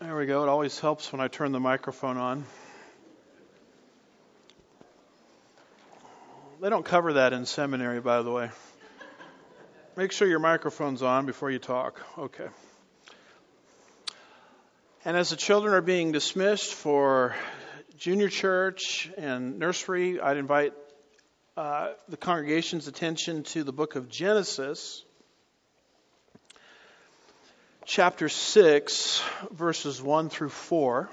There we go. It always helps when I turn the microphone on. They don't cover that in seminary, by the way. Make sure your microphone's on before you talk. Okay. And as the children are being dismissed for junior church and nursery, I'd invite the congregation's attention to the book of Genesis, chapter 6, verses 1 through 4,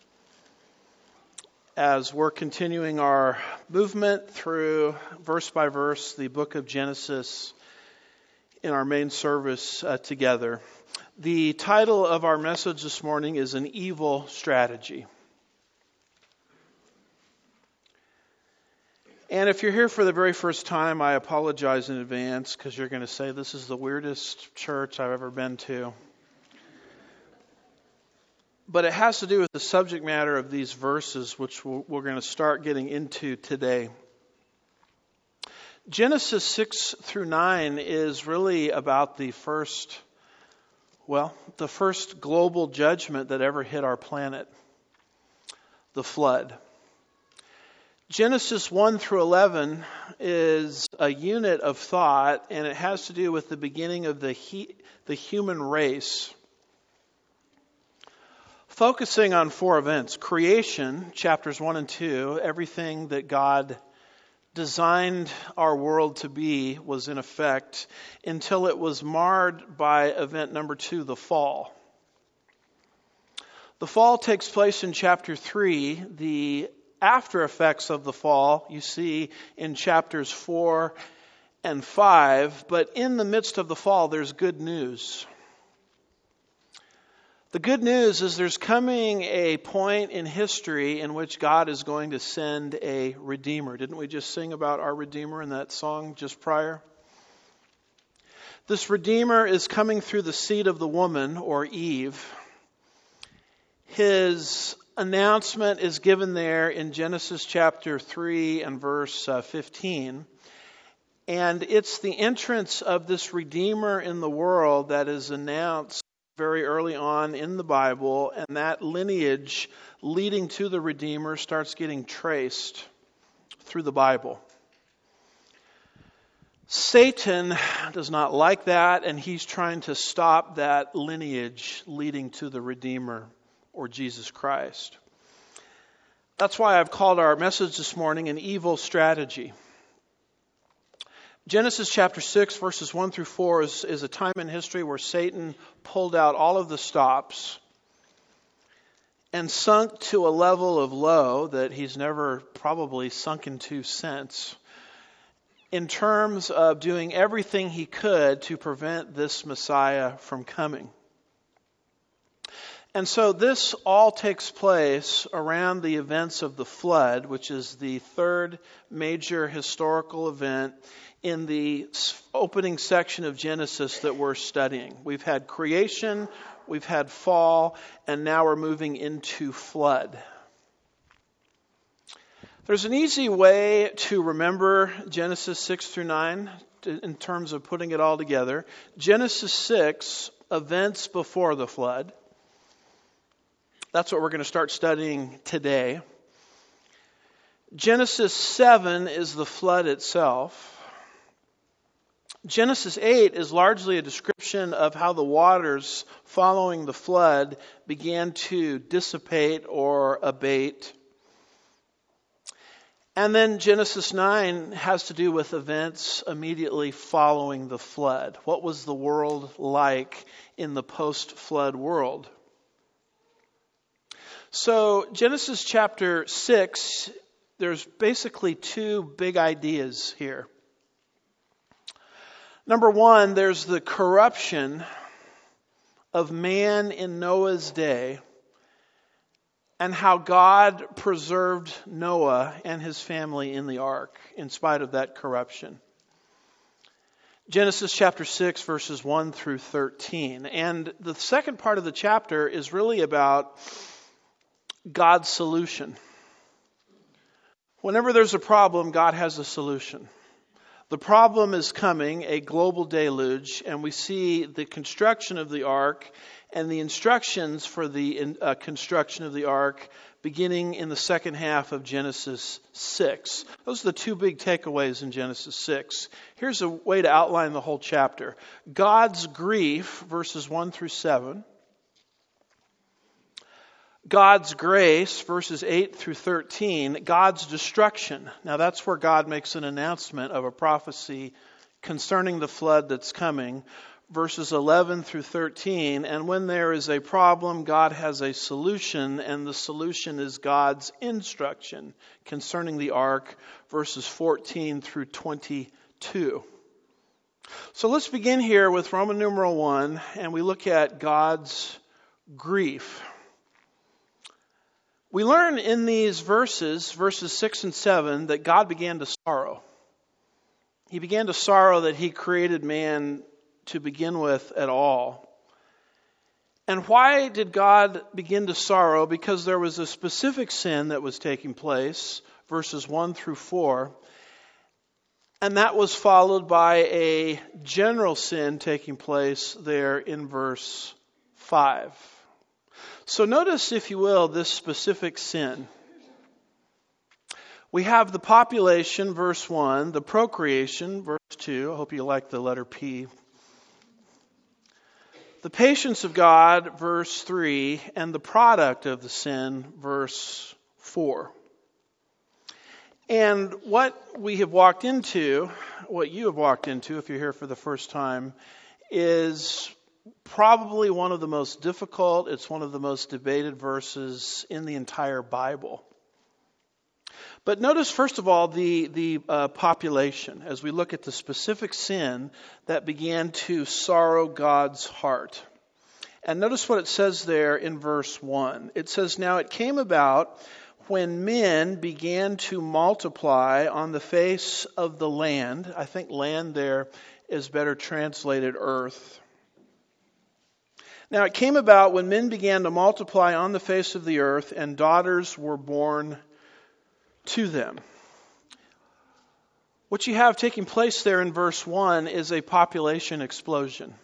as we're continuing our movement through, verse by verse, the book of Genesis in our main service together. The title of our message this morning is An Evil Strategy. And if you're here for the very first time, I apologize in advance because you're going to say this is the weirdest church I've ever been to. But it has to do with the subject matter of these verses, which we're going to start getting into today. Genesis 6 through 9 is really about the first global judgment that ever hit our planet, the flood. Genesis 1 through 11 is a unit of thought, and it has to do with the beginning of the human race. Focusing on four events: creation, chapters 1 and 2, everything that God designed our world to be was in effect until it was marred by event number 2, the fall. The fall takes place in chapter 3. The after effects of the fall you see in chapters 4 and 5, but in the midst of the fall there's good news. The good news is there's coming a point in history in which God is going to send a Redeemer. Didn't we just sing about our Redeemer in that song just prior? This Redeemer is coming through the seed of the woman, or Eve. His announcement is given there in Genesis chapter 3 and verse 15. And it's the entrance of this Redeemer in the world that is announced very early on in the Bible, and that lineage leading to the Redeemer starts getting traced through the Bible. Satan does not like that, and he's trying to stop that lineage leading to the Redeemer, or Jesus Christ. That's why I've called our message this morning An Evil Strategy. Genesis chapter 6, verses 1 through 4 is a time in history where Satan pulled out all of the stops and sunk to a level of low that he's never probably sunk into since, in terms of doing everything he could to prevent this Messiah from coming. And so this all takes place around the events of the flood, which is the third major historical event in the opening section of Genesis that we're studying. We've had creation, we've had fall, and now we're moving into flood. There's an easy way to remember Genesis 6 through 9 in terms of putting it all together. Genesis 6, events before the flood. That's what we're going to start studying today. Genesis 7 is the flood itself. Genesis 8 is largely a description of how the waters following the flood began to dissipate or abate. And then Genesis 9 has to do with events immediately following the flood. What was the world like in the post-flood world? So Genesis chapter 6, there's basically two big ideas here. Number one, there's the corruption of man in Noah's day and how God preserved Noah and his family in the ark in spite of that corruption. Genesis chapter 6, verses 1 through 13. And the second part of the chapter is really about God's solution. Whenever there's a problem, God has a solution. The problem is coming, a global deluge, and we see the construction of the ark and the instructions for the construction of the ark beginning in the second half of Genesis 6. Those are the two big takeaways in Genesis 6. Here's a way to outline the whole chapter. God's grief, verses 1 through 7. God's grace, verses 8 through 13. God's destruction. Now that's where God makes an announcement of a prophecy concerning the flood that's coming. Verses 11 through 13. And when there is a problem, God has a solution, and the solution is God's instruction concerning the ark, verses 14 through 22. So let's begin here with Roman numeral 1, and we look at God's grief. We learn in these verses 6 and 7, that God began to sorrow. He began to sorrow that he created man to begin with at all. And why did God begin to sorrow? Because there was a specific sin that was taking place, verses 1 through 4. And that was followed by a general sin taking place there in verse 5. So notice, if you will, this specific sin. We have the population, verse 1, the procreation, verse 2. I hope you like the letter P. The patience of God, verse 3, and the product of the sin, verse 4. And what we have walked into, what you have walked into, if you're here for the first time, is probably one of the most difficult, it's one of the most debated verses in the entire Bible. But notice, first of all, the population, as we look at the specific sin that began to sorrow God's heart. And notice what it says there in verse 1. It says, "Now it came about when men began to multiply on the face of the land." I think land there is better translated earth. "Now it came about when men began to multiply on the face of the earth, and daughters were born to them." What you have taking place there in verse 1 is a population explosion.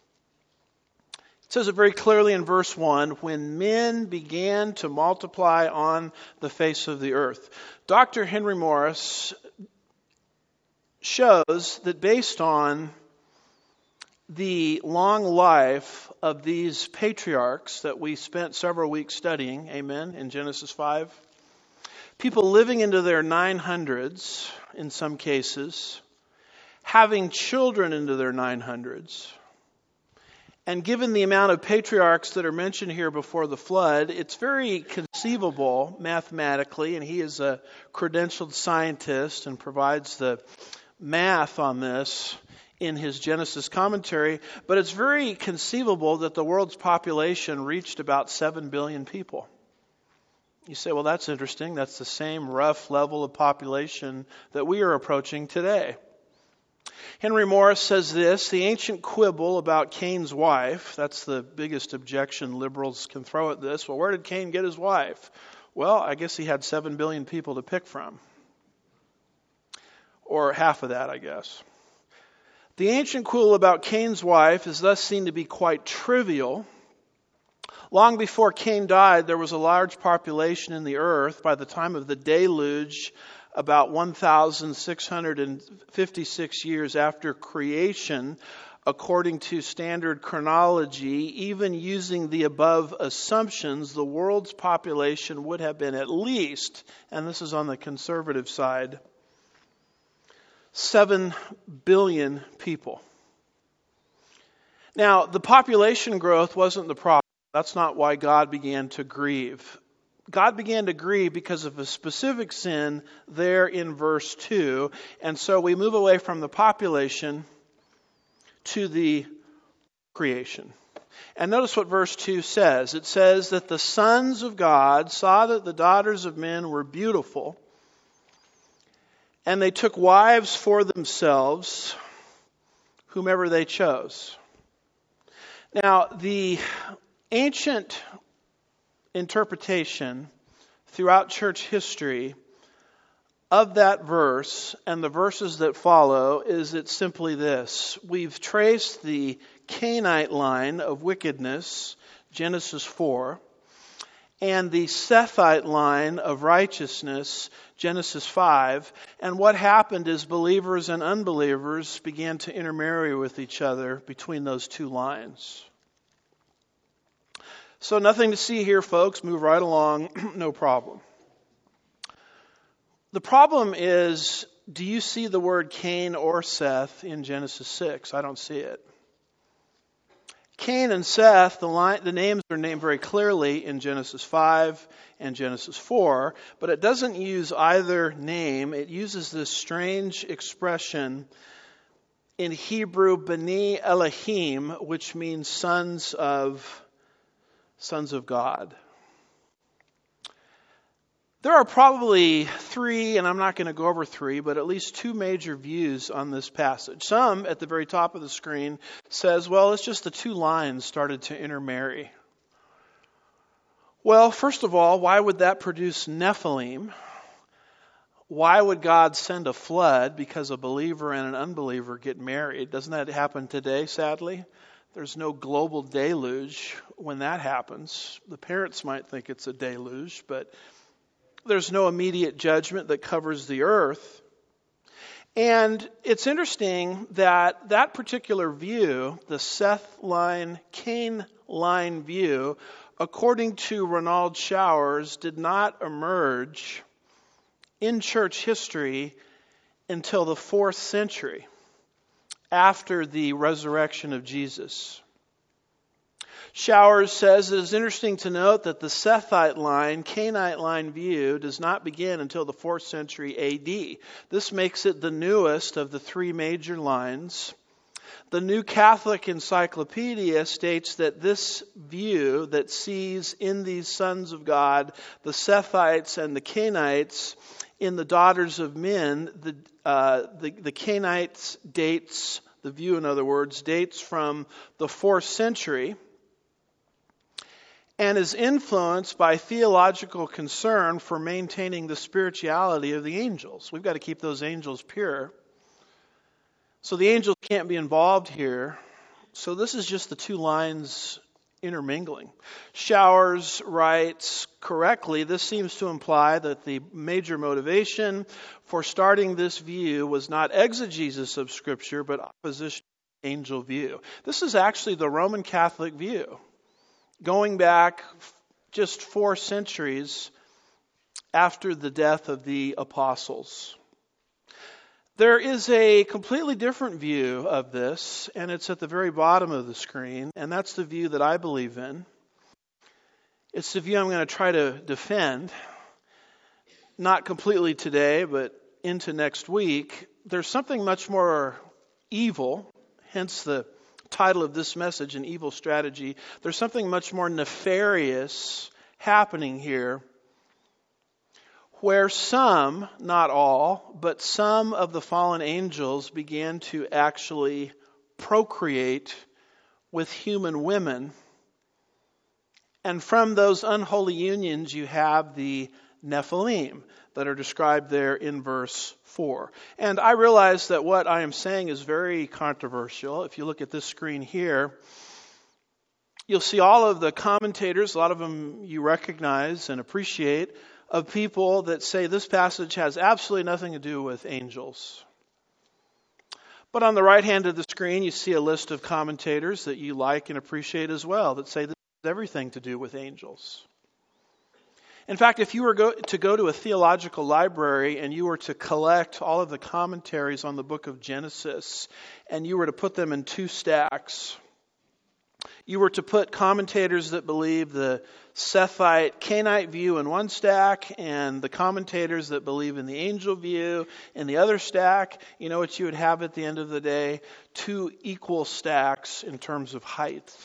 It says it very clearly in verse 1, when men began to multiply on the face of the earth. Dr. Henry Morris shows that based on the long life of these patriarchs that we spent several weeks studying, amen, in Genesis 5, people living into their 900s in some cases, having children into their 900s, and given the amount of patriarchs that are mentioned here before the flood, it's very conceivable mathematically, and he is a credentialed scientist and provides the math on this in his Genesis commentary, but it's very conceivable that the world's population reached about 7 billion people. You say, well, that's interesting. That's the same rough level of population that we are approaching today. Henry Morris says this, the ancient quibble about Cain's wife, that's the biggest objection liberals can throw at this. Well, where did Cain get his wife? Well, I guess he had 7 billion people to pick from. Or half of that, I guess. The ancient quibble about Cain's wife is thus seen to be quite trivial. Long before Cain died, there was a large population in the earth. By the time of the deluge, about 1,656 years after creation, according to standard chronology, even using the above assumptions, the world's population would have been at least, and this is on the conservative side, 7 billion people. Now, the population growth wasn't the problem. That's not why God began to grieve. God began to grieve because of a specific sin there in verse 2. And so we move away from the population to the creation. And notice what verse 2 says. It says that the sons of God saw that the daughters of men were beautiful, and they took wives for themselves, whomever they chose. Now, the ancient interpretation throughout church history of that verse and the verses that follow is it's simply this. We've traced the Cainite line of wickedness, Genesis 4, and the Sethite line of righteousness, Genesis 5. And what happened is believers and unbelievers began to intermarry with each other between those two lines. So nothing to see here, folks. Move right along. No problem. The problem is, do you see the word Cain or Seth in Genesis 6? I don't see it. Cain and Seth, the names are named very clearly in Genesis 5 and Genesis 4, but it doesn't use either name. It uses this strange expression in Hebrew, B'nai Elohim, which means sons of God. There are probably three, and I'm not going to go over three, but at least two major views on this passage. Some, at the very top of the screen, says, well, it's just the two lines started to intermarry. Well, first of all, why would that produce Nephilim? Why would God send a flood because a believer and an unbeliever get married? Doesn't that happen today, sadly? There's no global deluge when that happens. The parents might think it's a deluge, but there's no immediate judgment that covers the earth. And it's interesting that that particular view, the Seth line, Cain line view, according to Ronald Showers, did not emerge in church history until the 4th century, after the resurrection of Jesus. Showers says it is interesting to note that the Sethite line, Cainite line view does not begin until the 4th century AD. This makes it the newest of the three major lines. The New Catholic Encyclopedia states that this view that sees in these sons of God, the Sethites and the Cainites, in the daughters of men, the Cainites dates, the view in other words, dates from the 4th century, and is influenced by theological concern for maintaining the spirituality of the angels. We've got to keep those angels pure. So the angels can't be involved here. So this is just the two lines intermingling. Showers writes correctly, this seems to imply that the major motivation for starting this view was not exegesis of Scripture, but opposition to the angel view. This is actually the Roman Catholic view, going back just 4 centuries after the death of the apostles. There is a completely different view of this, and it's at the very bottom of the screen, and that's the view that I believe in. It's the view I'm going to try to defend, not completely today, but into next week. There's something much more evil, hence the title of this message, An Evil Strategy. There's something much more nefarious happening here, where some, not all, but some of the fallen angels began to actually procreate with human women. And from those unholy unions, you have the Nephilim that are described there in verse 4. And I realize that what I am saying is very controversial. If you look at this screen here, you'll see all of the commentators, a lot of them you recognize and appreciate, of people that say this passage has absolutely nothing to do with angels. But on the right hand of the screen, you see a list of commentators that you like and appreciate as well, that say this has everything to do with angels. In fact, if you were to go to a theological library and you were to collect all of the commentaries on the book of Genesis, and you were to put them in two stacks, you were to put commentators that believe the Sethite, Cainite view in one stack, and the commentators that believe in the angel view in the other stack, you know what you would have at the end of the day? Two equal stacks in terms of height.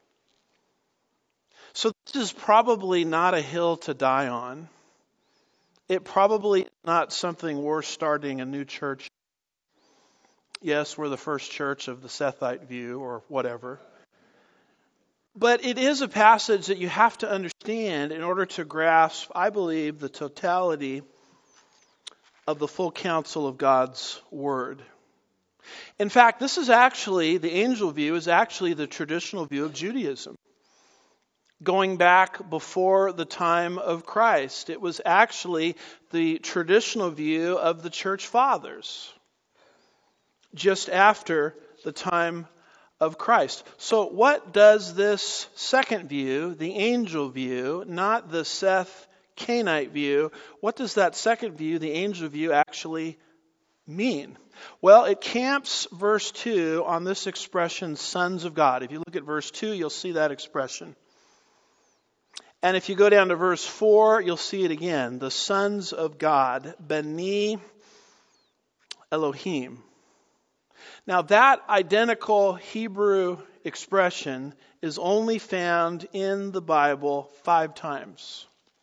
So this is probably not a hill to die on. It probably is not something worth starting a new church. Yes, we're the first church of the Sethite view or whatever. But it is a passage that you have to understand in order to grasp, I believe, the totality of the full counsel of God's Word. In fact, this is actually, the angel view is actually the traditional view of Judaism. Going back before the time of Christ, it was actually the traditional view of the church fathers, just after the time of Christ. So what does this second view, the angel view, not the Seth Cainite view, what does that second view, the angel view, actually mean? Well, it camps verse 2 on this expression, sons of God. If you look at verse 2, you'll see that expression. And if you go down to verse 4, you'll see it again. The sons of God, Beni Elohim. Now that identical Hebrew expression is only found in the Bible 5 times.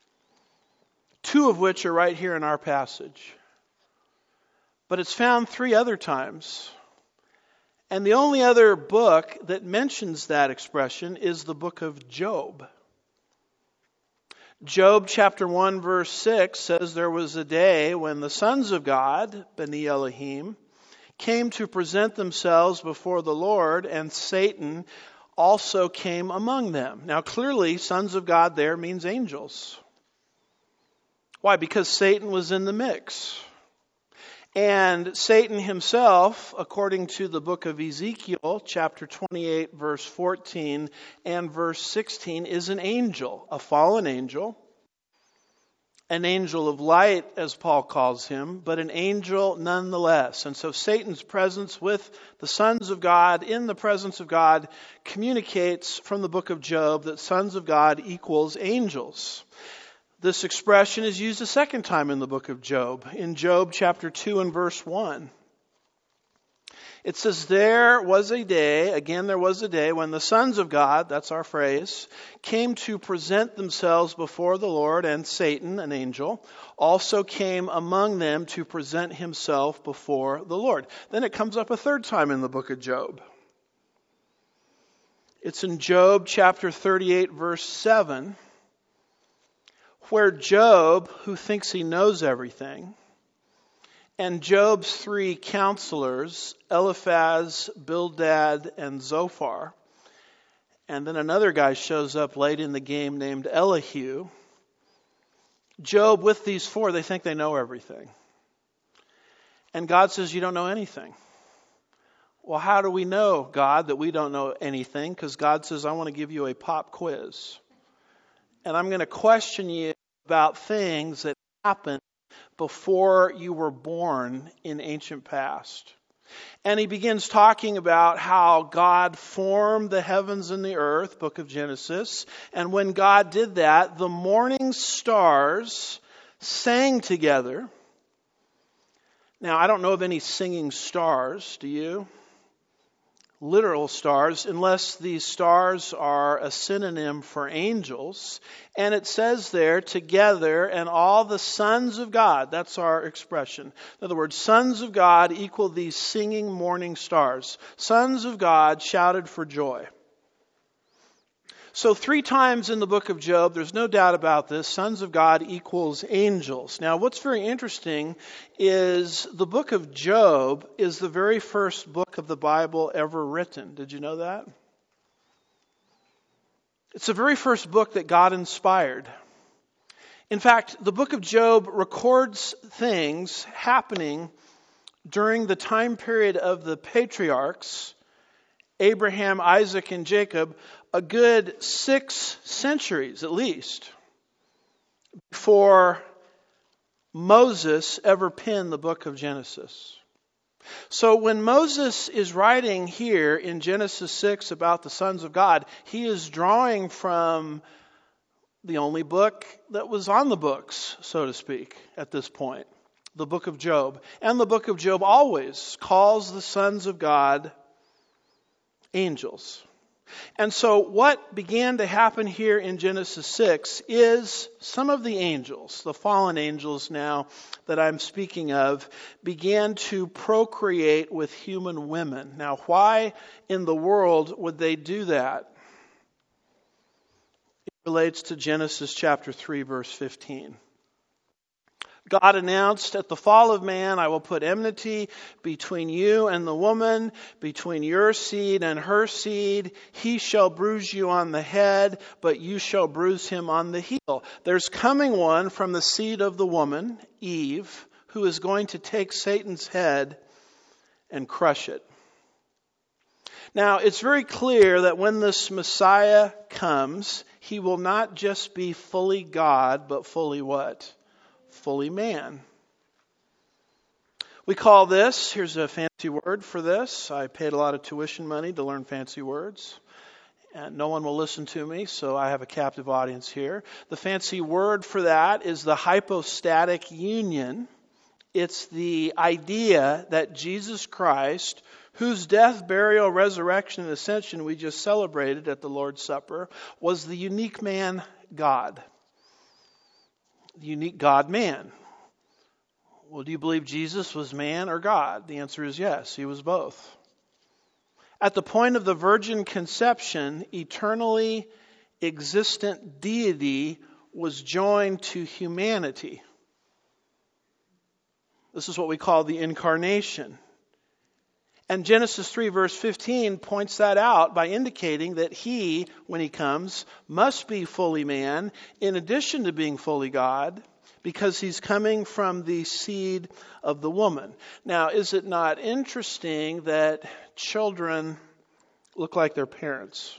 2 of which are right here in our passage. But it's found 3 other times. And the only other book that mentions that expression is the book of Job. Job chapter 1 verse 6 says there was a day when the sons of God, Beni Elohim, came to present themselves before the Lord, and Satan also came among them. Now clearly, sons of God there means angels. Why? Because Satan was in the mix. And Satan himself, according to the book of Ezekiel, chapter 28, verse 14 and verse 16, is an angel, a fallen angel. An angel of light, as Paul calls him, but an angel nonetheless. And so Satan's presence with the sons of God, in the presence of God, communicates from the book of Job that sons of God equals angels. This expression is used a second time in the book of Job, in Job chapter 2 and verse 1. It says, there was a day when the sons of God, that's our phrase, came to present themselves before the Lord, and Satan, an angel, also came among them to present himself before the Lord. Then it comes up a third time in the book of Job. It's in Job chapter 38, verse 7, where Job, who thinks he knows everything, and Job's 3 counselors, Eliphaz, Bildad, and Zophar, and then another guy shows up late in the game named Elihu. Job, with these 4, they think they know everything. And God says, you don't know anything. Well, how do we know, God, that we don't know anything? Because God says, I want to give you a pop quiz. And I'm going to question you about things that happened before you were born in ancient past. And he begins talking about how God formed the heavens and the earth, book of Genesis. And when God did that, the morning stars sang together. Now, I don't know of any singing stars, do you? Literal stars, unless these stars are a synonym for angels. And it says there, together, and all the sons of God, that's our expression. In other words, sons of God equal these singing morning stars. Sons of God shouted for joy. So 3 times in the book of Job, there's no doubt about this, sons of God equals angels. Now what's very interesting is the book of Job is the very first book of the Bible ever written. Did you know that? It's the very first book that God inspired. In fact, the book of Job records things happening during the time period of the patriarchs, Abraham, Isaac, and Jacob, a good 6 centuries at least before Moses ever penned the book of Genesis. So when Moses is writing here in Genesis 6 about the sons of God, he is drawing from the only book that was on the books, so to speak, at this point, the book of Job. And the book of Job always calls the sons of God angels. And so what began to happen here in Genesis 6 is some of the angels, the fallen angels now that I'm speaking of, began to procreate with human women. Now, why in the world would they do that? It relates to Genesis chapter 3, verse 15. God announced at the fall of man, I will put enmity between you and the woman, between your seed and her seed. He shall bruise you on the head, but you shall bruise him on the heel. There's coming one from the seed of the woman, Eve, who is going to take Satan's head and crush it. Now, it's very clear that when this Messiah comes, he will not just be fully God, but fully what? Fully man. We call this, here's a fancy word for this. I paid a lot of tuition money to learn fancy words. And no one will listen to me, so I have a captive audience here. The fancy word for that is the hypostatic union. It's the idea that Jesus Christ, whose death, burial, resurrection, and ascension we just celebrated at the Lord's Supper, was the unique man God. The unique God-man. Well, do you believe Jesus was man or God? The answer is yes, he was both. At the point of the virgin conception, eternally existent deity was joined to humanity. This is what we call the incarnation. And Genesis 3 verse 15 points that out by indicating that he, when he comes, must be fully man in addition to being fully God, because he's coming from the seed of the woman. Now, is it not interesting that children look like their parents?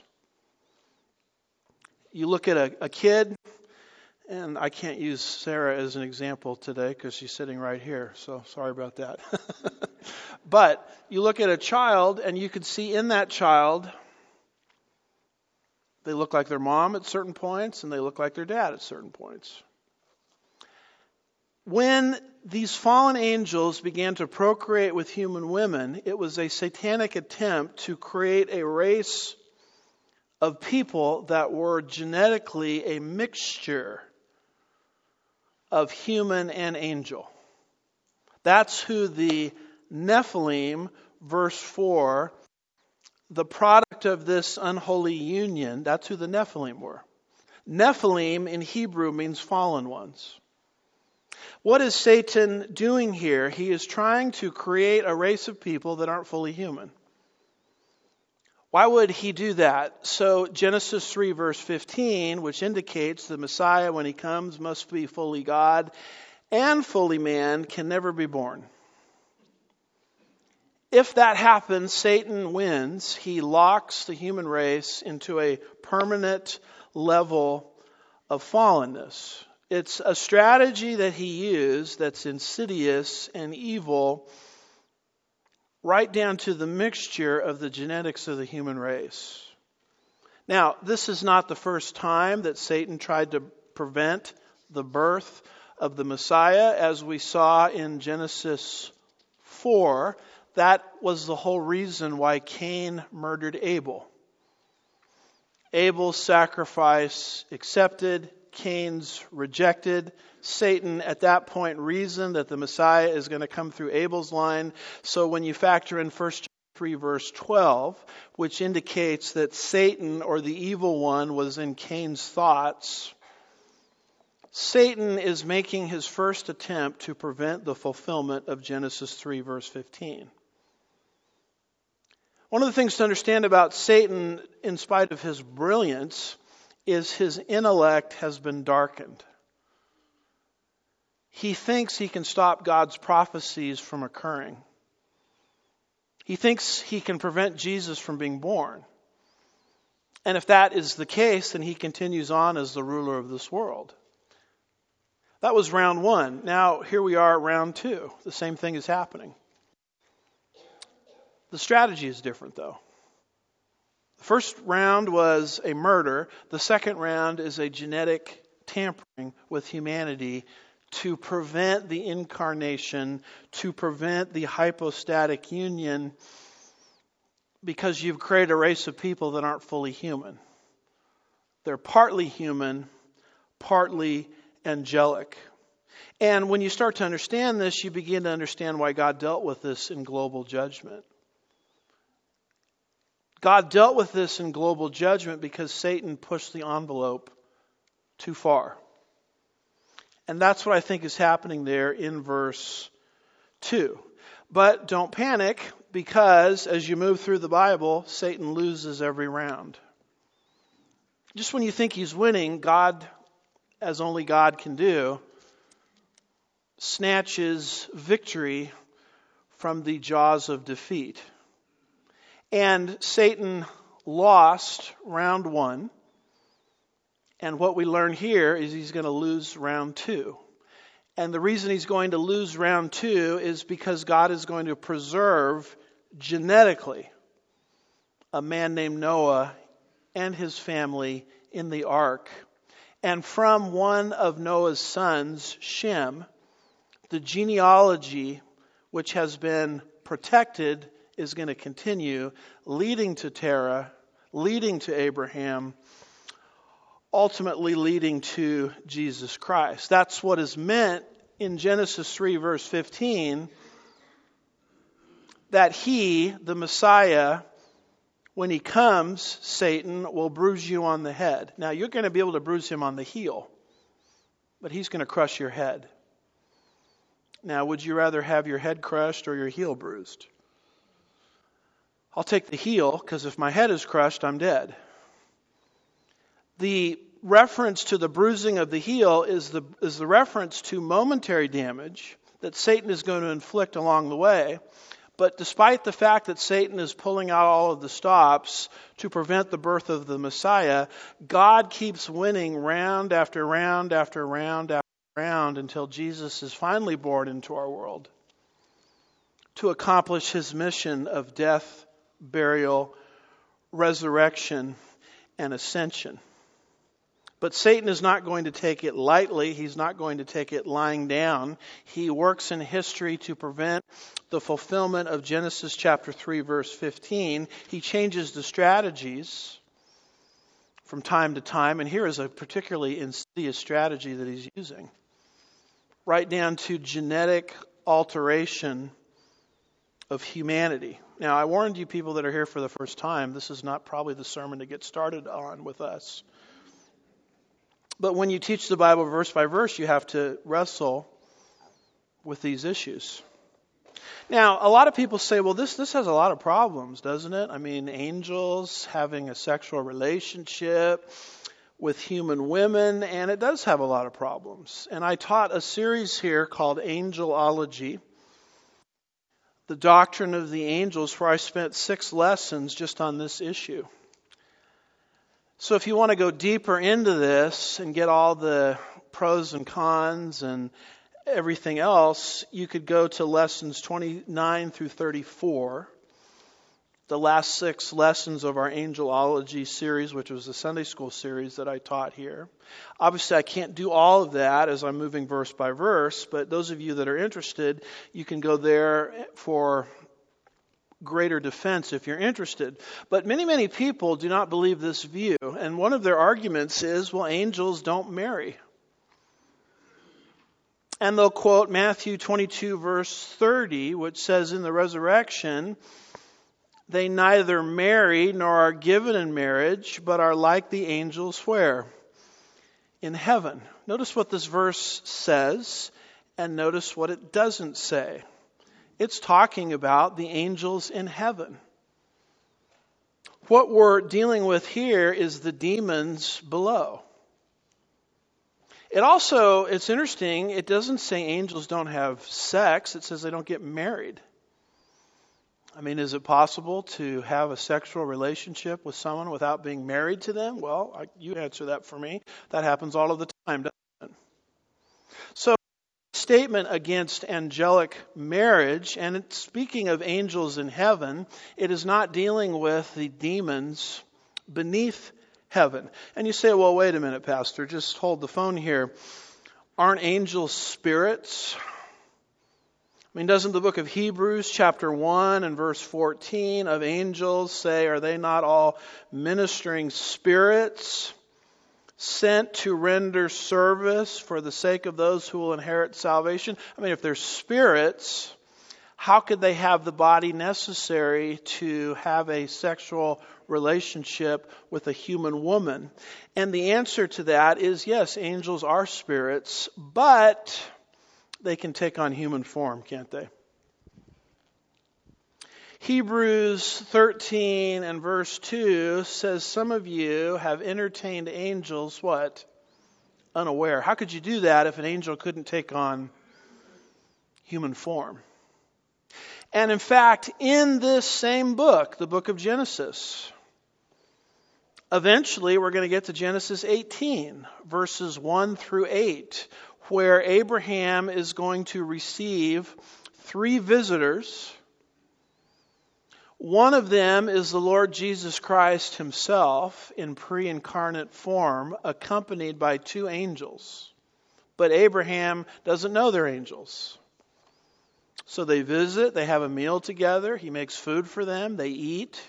You look at a kid, and I can't use Sarah as an example today because she's sitting right here, so sorry about that. But you look at a child, and you can see in that child, they look like their mom at certain points, and they look like their dad at certain points. When these fallen angels began to procreate with human women, it was a satanic attempt to create a race of people that were genetically a mixture of human and angel. That's who the Nephilim, verse 4, the product of this unholy union, that's who the Nephilim were. Nephilim in Hebrew means fallen ones. What is Satan doing here? He is trying to create a race of people that aren't fully human. Why would he do that? So Genesis 3 verse 15, which indicates the Messiah, when he comes, must be fully God and fully man, can never be born. If that happens, Satan wins. He locks the human race into a permanent level of fallenness. It's a strategy that he used that's insidious and evil, right down to the mixture of the genetics of the human race. Now, this is not the first time that Satan tried to prevent the birth of the Messiah. As we saw in Genesis 4, that was the whole reason why Cain murdered Abel. Abel's sacrifice accepted, Cain's rejected. Satan at that point reasoned that the Messiah is going to come through Abel's line. So when you factor in 1 John 3 verse 12, which indicates that Satan, or the evil one, was in Cain's thoughts, Satan is making his first attempt to prevent the fulfillment of Genesis 3 verse 15. One of the things to understand about Satan, in spite of his brilliance, is his intellect has been darkened. He thinks he can stop God's prophecies from occurring. He thinks he can prevent Jesus from being born. And if that is the case, then he continues on as the ruler of this world. That was round one. Now, here we are at round two. The same thing is happening. The strategy is different, though. The first round was a murder. The second round is a genetic tampering with humanity to prevent the incarnation, to prevent the hypostatic union, because you've created a race of people that aren't fully human. They're partly human, partly angelic. And when you start to understand this, you begin to understand why God dealt with this in global judgment. God dealt with this in global judgment because Satan pushed the envelope too far. And that's what I think is happening there in verse 2. But don't panic, because as you move through the Bible, Satan loses every round. Just when you think he's winning, God, as only God can do, snatches victory from the jaws of defeat. And Satan lost round 1. And what we learn here is he's going to lose round 2. And the reason he's going to lose round 2 is because God is going to preserve genetically a man named Noah and his family in the ark. And from one of Noah's sons, Shem, the genealogy which has been protected is going to continue, leading to Terah, leading to Abraham, ultimately leading to Jesus Christ. That's what is meant in Genesis 3, verse 15, that he, the Messiah, when he comes, Satan will bruise you on the head. Now, you're going to be able to bruise him on the heel, but he's going to crush your head. Now, would you rather have your head crushed or your heel bruised? I'll take the heel, because if my head is crushed, I'm dead. The reference to the bruising of the heel is the reference to momentary damage that Satan is going to inflict along the way. But despite the fact that Satan is pulling out all of the stops to prevent the birth of the Messiah, God keeps winning round after round after round after round until Jesus is finally born into our world to accomplish his mission of death, burial, resurrection, and ascension. But Satan is not going to take it lightly. He's not going to take it lying down. He works in history to prevent the fulfillment of Genesis chapter 3, verse 15. He changes the strategies from time to time. And here is a particularly insidious strategy that he's using. Right down to genetic alteration of humanity. Now, I warned you people that are here for the first time, this is not probably the sermon to get started on with us. But when you teach the Bible verse by verse, you have to wrestle with these issues. Now, a lot of people say, well, this has a lot of problems, doesn't it? I mean, angels having a sexual relationship with human women, and it does have a lot of problems. And I taught a series here called Angelology, the doctrine of the angels, where I spent 6 lessons just on this issue. So if you want to go deeper into this and get all the pros and cons and everything else, you could go to lessons 29 through 34, the last 6 lessons of our Angelology series, which was the Sunday school series that I taught here. Obviously, I can't do all of that as I'm moving verse by verse, but those of you that are interested, you can go there for greater defense if you're interested. But many people do not believe this view. And one of their arguments is, well, angels don't marry. And they'll quote Matthew 22 verse 30, which says in the resurrection, they neither marry nor are given in marriage, but are like the angels where? In heaven. Notice what this verse says, and notice what it doesn't say. It's talking about the angels in heaven. What we're dealing with here is the demons below. It's interesting, it doesn't say angels don't have sex, it says they don't get married. I mean, is it possible to have a sexual relationship with someone without being married to them? Well, you answer that for me. That happens all of the time, doesn't it? So, statement against angelic marriage, and speaking of angels in heaven, it is not dealing with the demons beneath heaven. And you say, well, wait a minute, Pastor, just hold the phone here. Aren't angels spirits? I mean, doesn't the book of Hebrews chapter 1 and verse 14 of angels say, are they not all ministering spirits sent to render service for the sake of those who will inherit salvation? I mean, if they're spirits, How could they have the body necessary to have a sexual relationship with a human woman? And the answer to that is yes, angels are spirits, but they can take on human form, can't they? Hebrews 13 and verse 2 says, some of you have entertained angels, what? Unaware. How could you do that if an angel couldn't take on human form? And in fact, in this same book, the book of Genesis, eventually we're going to get to Genesis 18, verses 1 through 8, where Abraham is going to receive 3 visitors. One of them is the Lord Jesus Christ himself in pre-incarnate form, accompanied by 2 angels. But Abraham doesn't know they're angels. So they visit, they have a meal together, he makes food for them, they eat.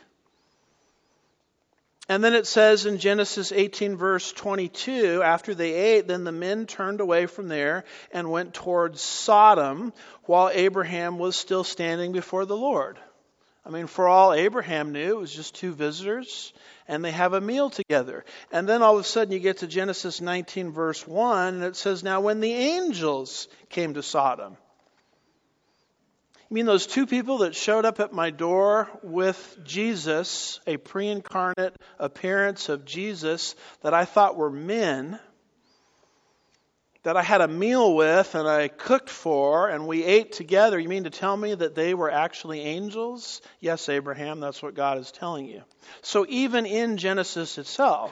And then it says in Genesis 18 verse 22, after they ate, then the men turned away from there and went towards Sodom while Abraham was still standing before the Lord. I mean, for all Abraham knew, it was just 2 visitors, and they have a meal together. And then all of a sudden you get to Genesis 19 verse 1, and it says, now when the angels came to Sodom. You mean those 2 people that showed up at my door with Jesus, a pre-incarnate appearance of Jesus that I thought were men, that I had a meal with and I cooked for and we ate together? You mean to tell me that they were actually angels? Yes, Abraham, that's what God is telling you. So even in Genesis itself,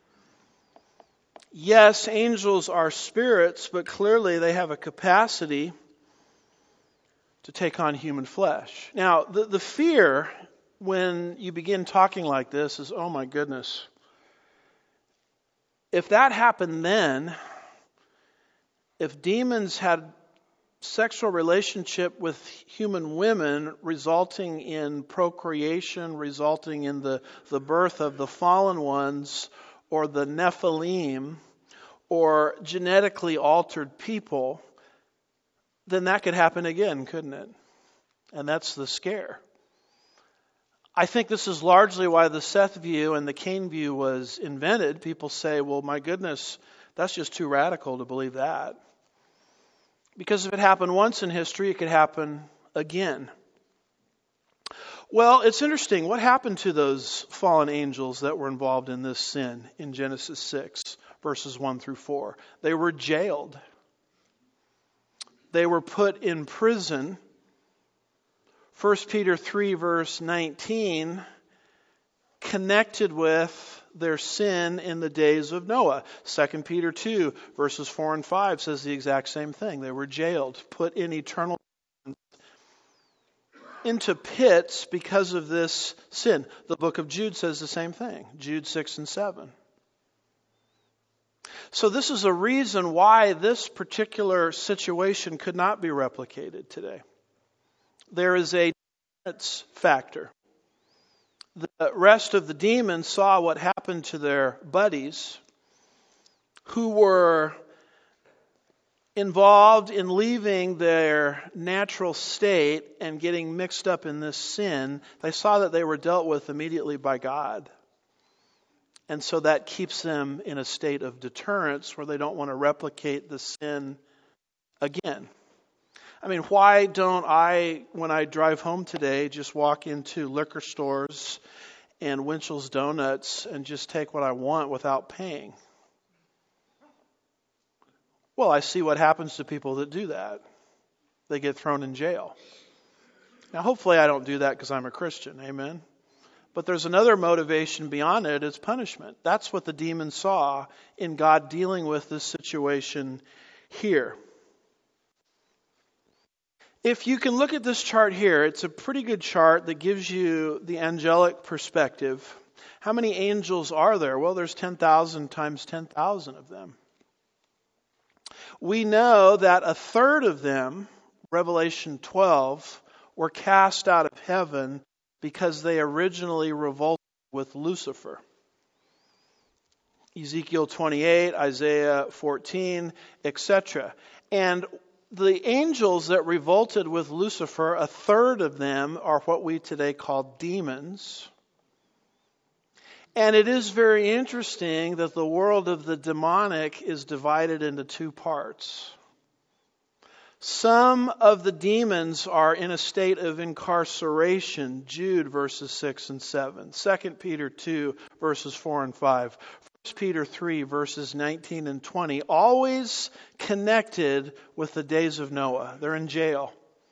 yes, angels are spirits, but clearly they have a capacity to take on human flesh. Now, the fear when you begin talking like this is, oh my goodness, if that happened then, if demons had sexual relationship with human women resulting in procreation, resulting in the birth of the fallen ones or the Nephilim or genetically altered people, then that could happen again, couldn't it? And that's the scare. I think this is largely why the Seth view and the Cain view was invented. People say, well, my goodness, that's just too radical to believe that. Because if it happened once in history, it could happen again. Well, it's interesting. What happened to those fallen angels that were involved in this sin in Genesis 6, verses 1 through 4? They were jailed. They were put in prison. 1 Peter 3 verse 19 connected with their sin in the days of Noah. 2 Peter 2 verses 4 and 5 says the exact same thing. They were jailed, put in eternal into pits because of this sin. The book of Jude says the same thing. Jude 6 and 7. So this is a reason why this particular situation could not be replicated today. There is a factor. The rest of the demons saw what happened to their buddies who were involved in leaving their natural state and getting mixed up in this sin. They saw that they were dealt with immediately by God. And so that keeps them in a state of deterrence where they don't want to replicate the sin again. I mean, why don't I, when I drive home today, just walk into liquor stores and Winchell's Donuts and just take what I want without paying? Well, I see what happens to people that do that. They get thrown in jail. Now, hopefully I don't do that because I'm a Christian. Amen? But there's another motivation beyond it. It's punishment. That's what the demons saw in God dealing with this situation here. If you can look at this chart here, it's a pretty good chart that gives you the angelic perspective. How many angels are there? Well, there's 10,000 times 10,000 of them. We know that a third of them, Revelation 12, were cast out of heaven because they originally revolted with Lucifer. Ezekiel 28, Isaiah 14, etc. And the angels that revolted with Lucifer, a third of them are what we today call demons. And it is very interesting that the world of the demonic is divided into two parts. Some of the demons are in a state of incarceration, Jude verses 6 and 7, 2 Peter 2 verses 4 and 5, 1 Peter 3 verses 19 and 20, always connected with the days of Noah. They're in jail.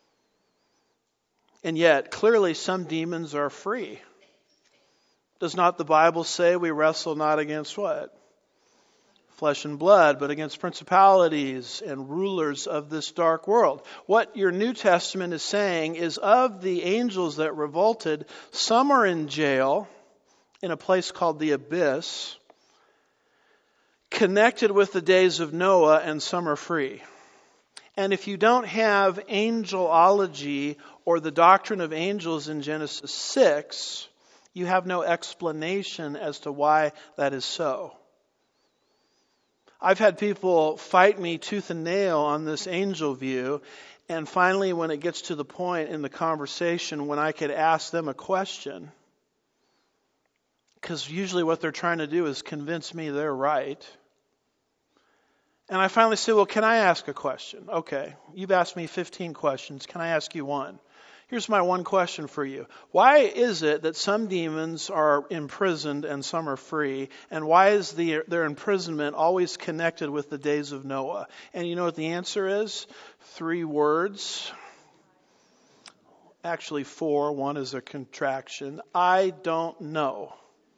And yet, clearly some demons are free. Does not the Bible say we wrestle not against what? Flesh and blood, but against principalities and rulers of this dark world. What your New Testament is saying is of the angels that revolted, some are in jail in a place called the abyss, connected with the days of Noah, and some are free. And if you don't have angelology or the doctrine of angels in Genesis 6, you have no explanation as to why that is so. I've had people fight me tooth and nail on this angel view, and finally when it gets to the point in the conversation when I could ask them a question, because usually what they're trying to do is convince me they're right. And I finally say, well, can I ask a question? Okay, you've asked me 15 questions. Can I ask you one? Here's my one question for you. Why is it that some demons are imprisoned and some are free? And why is their imprisonment always connected with the days of Noah? And you know what the answer is? 3 words. Actually 4. One is a contraction. I don't know.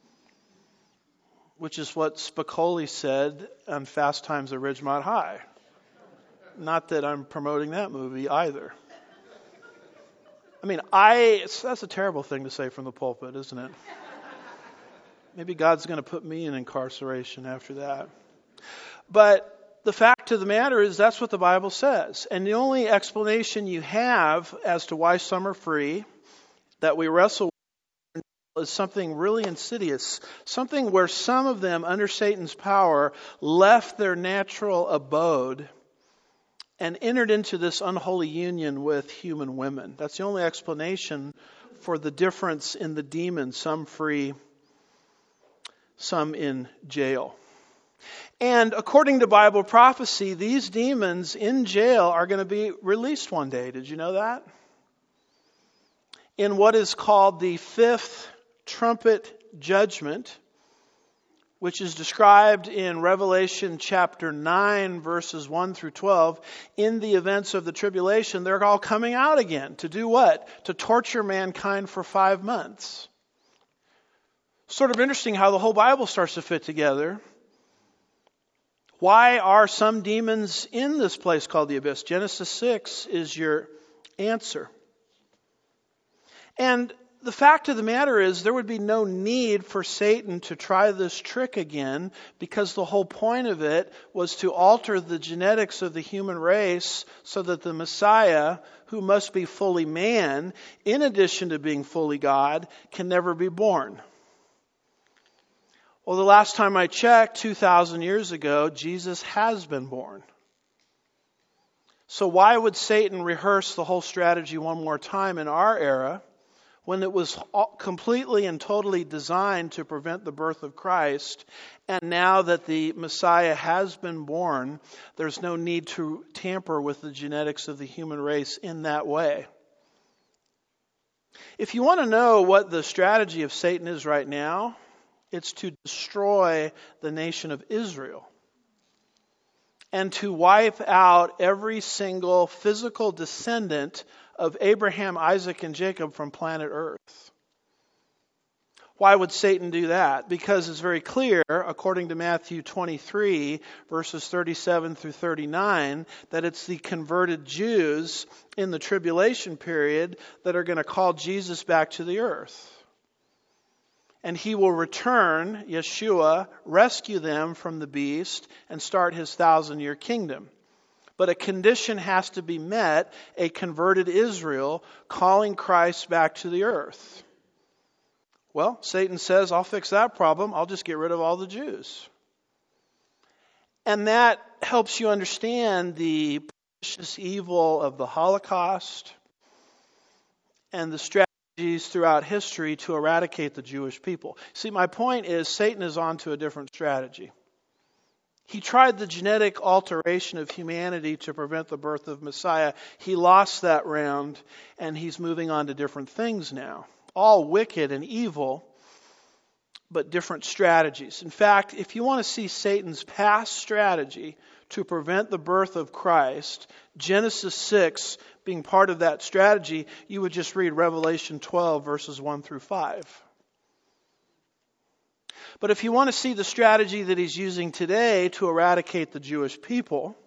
Which is what Spicoli said on Fast Times at Ridgemont High. Not that I'm promoting that movie either. I mean, that's a terrible thing to say from the pulpit, isn't it? Maybe God's going to put me in incarceration after that. But the fact of the matter is that's what the Bible says. And the only explanation you have as to why some are free, that we wrestle with, is something really insidious. Something where some of them, under Satan's power, left their natural abode and entered into this unholy union with human women. That's the only explanation for the difference in the demons, some free, some in jail. And according to Bible prophecy, these demons in jail are going to be released one day. Did you know that? In what is called the 5th trumpet judgment, which is described in Revelation chapter 9, verses 1 through 12, in the events of the tribulation, they're all coming out again. To do what? To torture mankind for 5 months. Sort of interesting how the whole Bible starts to fit together. Why are some demons in this place called the abyss? Genesis 6 is your answer. And the fact of the matter is there would be no need for Satan to try this trick again, because the whole point of it was to alter the genetics of the human race so that the Messiah, who must be fully man, in addition to being fully God, can never be born. Well, the last time I checked, 2,000 years ago, Jesus has been born. So why would Satan rehearse the whole strategy one more time in our era, when it was completely and totally designed to prevent the birth of Christ? And now that the Messiah has been born, there's no need to tamper with the genetics of the human race in that way. If you want to know what the strategy of Satan is right now, it's to destroy the nation of Israel and to wipe out every single physical descendant of Abraham, Isaac, and Jacob from planet Earth. Why would Satan do that? Because it's very clear, according to Matthew 23, verses 37 through 39, that it's the converted Jews in the tribulation period that are going to call Jesus back to the earth. And he will return, Yeshua, rescue them from the beast, and start his 1,000-year kingdom. But a condition has to be met, a converted Israel calling Christ back to the earth. Well, Satan says, I'll fix that problem. I'll just get rid of all the Jews. And that helps you understand the pernicious evil of the Holocaust and the strategies throughout history to eradicate the Jewish people. See, my point is Satan is on to a different strategy. He tried the genetic alteration of humanity to prevent the birth of Messiah. He lost that round, and he's moving on to different things now. All wicked and evil, but different strategies. In fact, if you want to see Satan's past strategy to prevent the birth of Christ, Genesis 6 being part of that strategy, you would just read Revelation 12, verses 1 through 5. But if you want to see the strategy that he's using today to eradicate the Jewish people,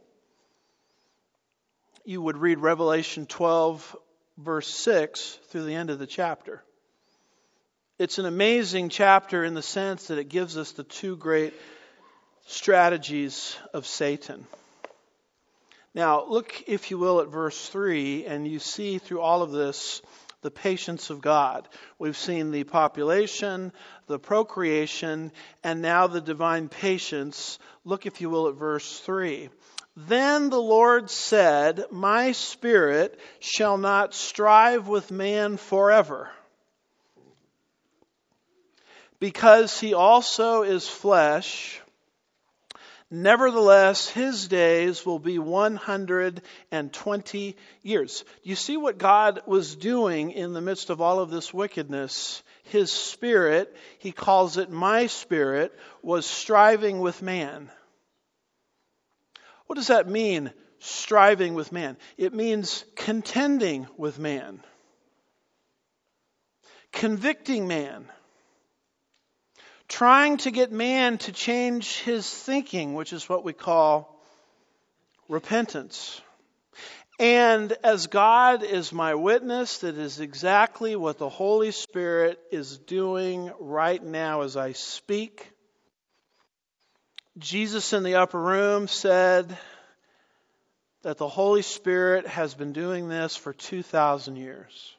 you would read Revelation 12, verse 6 through the end of the chapter. It's an amazing chapter in the sense that it gives us the two great strategies of Satan. Now, look, if you will, at verse 3, and you see through all of this the patience of God. We've seen the population, the procreation, and now the divine patience. Look, if you will, at verse 3. Then the Lord said, "My spirit shall not strive with man forever, because he also is flesh. Nevertheless, his days will be 120 years." You see what God was doing in the midst of all of this wickedness? His spirit, he calls it my spirit, was striving with man. What does that mean, striving with man? It means contending with man, convicting man, trying to get man to change his thinking, which is what we call repentance. And as God is my witness, that is exactly what the Holy Spirit is doing right now as I speak. Jesus in the upper room said that the Holy Spirit has been doing this for 2,000 years.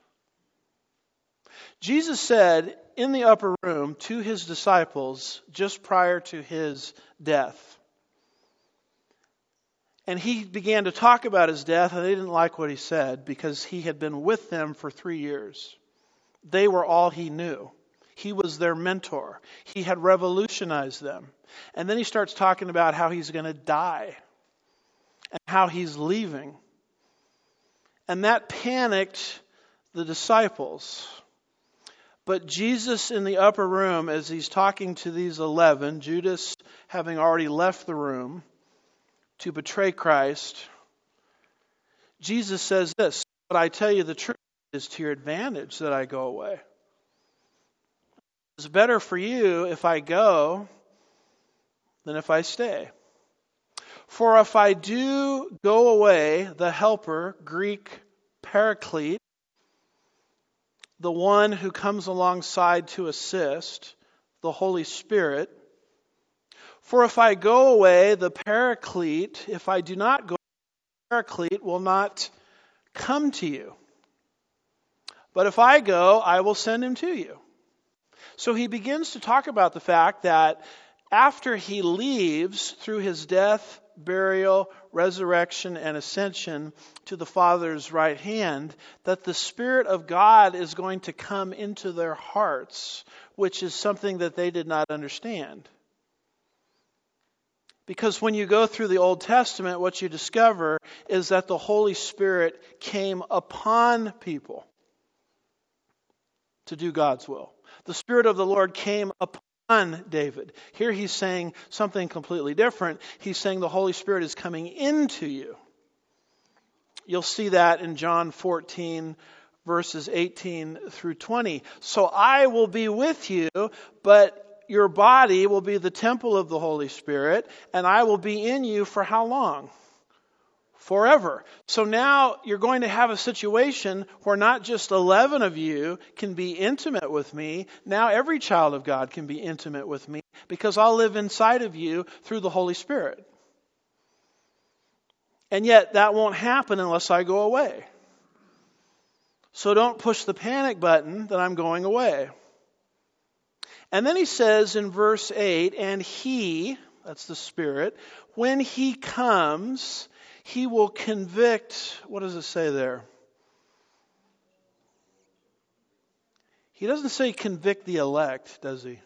Jesus said in the upper room to his disciples just prior to his death. And he began to talk about his death, and they didn't like what he said because he had been with them for 3 years. They were all he knew. He was their mentor. He had revolutionized them. And then he starts talking about how he's going to die and how he's leaving. And that panicked the disciples. But Jesus in the upper room, as he's talking to these 11, Judas having already left the room to betray Christ, Jesus says this, "But I tell you the truth, it is to your advantage that I go away. It's better for you if I go than if I stay. For if I do go away, the Helper," Greek Paraclete, the one who comes alongside to assist, the Holy Spirit. "For if I go away, the Paraclete, if I do not go, the Paraclete will not come to you. But if I go, I will send him to you." So he begins to talk about the fact that after he leaves through his death, burial, resurrection, and ascension to the Father's right hand, that the Spirit of God is going to come into their hearts, which is something that they did not understand. Because when you go through the Old Testament, what you discover is that the Holy Spirit came upon people to do God's will. The Spirit of the Lord came upon David. Here he's saying something completely different. He's saying the Holy Spirit is coming into you. You'll see that in John 14, verses 18 through 20. "So I will be with you, but your body will be the temple of the Holy Spirit, and I will be in you for how long? Forever." So now you're going to have a situation where not just 11 of you can be intimate with me. Now every child of God can be intimate with me because I'll live inside of you through the Holy Spirit. And yet that won't happen unless I go away. So don't push the panic button that I'm going away. And then he says in verse 8, "And he," that's the Spirit, "when he comes, He will convict, what does it say there? He doesn't say convict the elect, does he?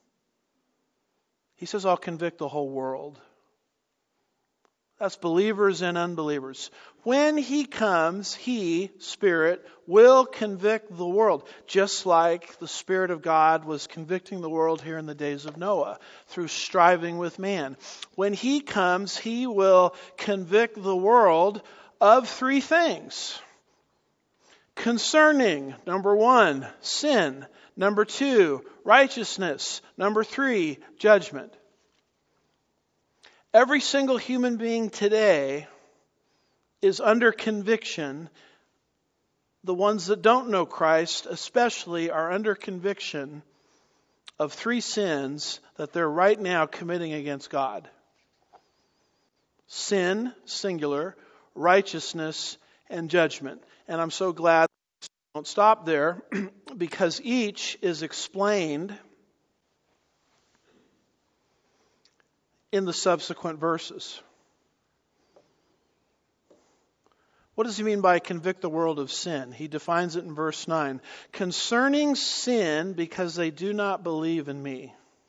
He says, I'll convict the whole world. That's believers and unbelievers. When He comes, He, Spirit, will convict the world, just like the Spirit of God was convicting the world here in the days of Noah through striving with man. When He comes, He will convict the world of three things. Concerning, number 1, sin. Number 2, righteousness. Number 3, judgment. Every single human being today is under conviction. The ones that don't know Christ especially are under conviction of 3 sins that they're right now committing against God. Sin, singular, righteousness, and judgment. And I'm so glad I don't stop there because each is explained in the subsequent verses. What does he mean by convict the world of sin? He defines it in verse 9. Concerning sin, because they do not believe in me.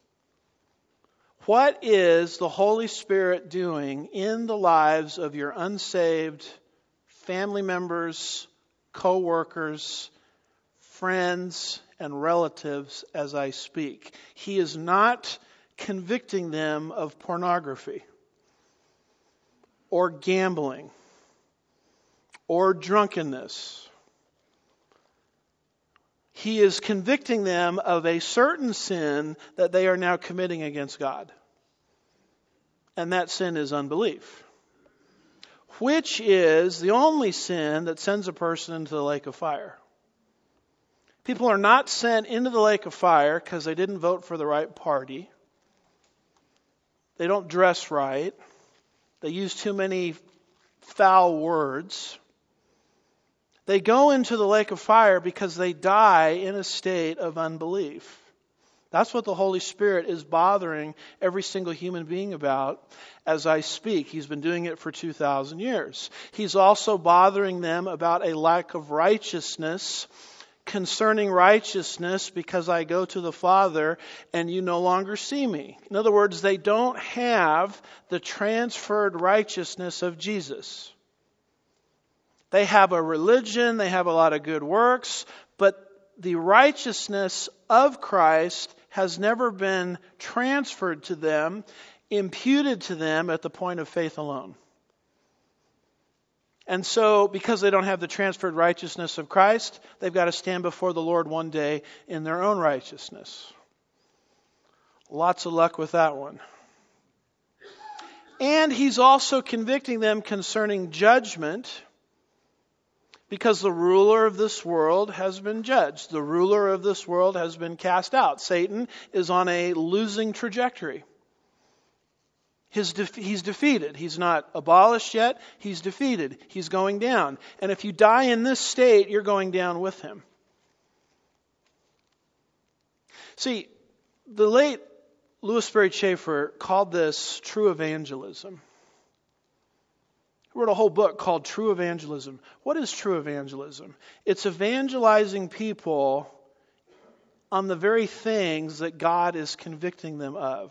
What is the Holy Spirit doing in the lives of your unsaved family members, co-workers, friends, and relatives as I speak? He is not convicting them of pornography or gambling or drunkenness. He is convicting them of a certain sin that they are now committing against God. And that sin is unbelief, which is the only sin that sends a person into the lake of fire. People are not sent into the lake of fire because they didn't vote for the right party. They don't dress right. They use too many foul words. They go into the lake of fire because they die in a state of unbelief. That's what the Holy Spirit is bothering every single human being about as I speak. He's been doing it for 2,000 years. He's also bothering them about a lack of righteousness. Concerning righteousness, because I go to the Father and you no longer see me. In other words, they don't have the transferred righteousness of Jesus. They have a religion, they have a lot of good works, but the righteousness of Christ has never been transferred to them, imputed to them at the point of faith alone. And so, because they don't have the transferred righteousness of Christ, they've got to stand before the Lord one day in their own righteousness. Lots of luck with that one. And He's also convicting them concerning judgment, because the ruler of this world has been judged. The ruler of this world has been cast out. Satan is on a losing trajectory. He's defeated. He's not abolished yet. He's defeated. He's going down. And if you die in this state, you're going down with him. See, the late Louis Sperry Chafer called this true evangelism. He wrote a whole book called True Evangelism. What is true evangelism? It's evangelizing people on the very things that God is convicting them of.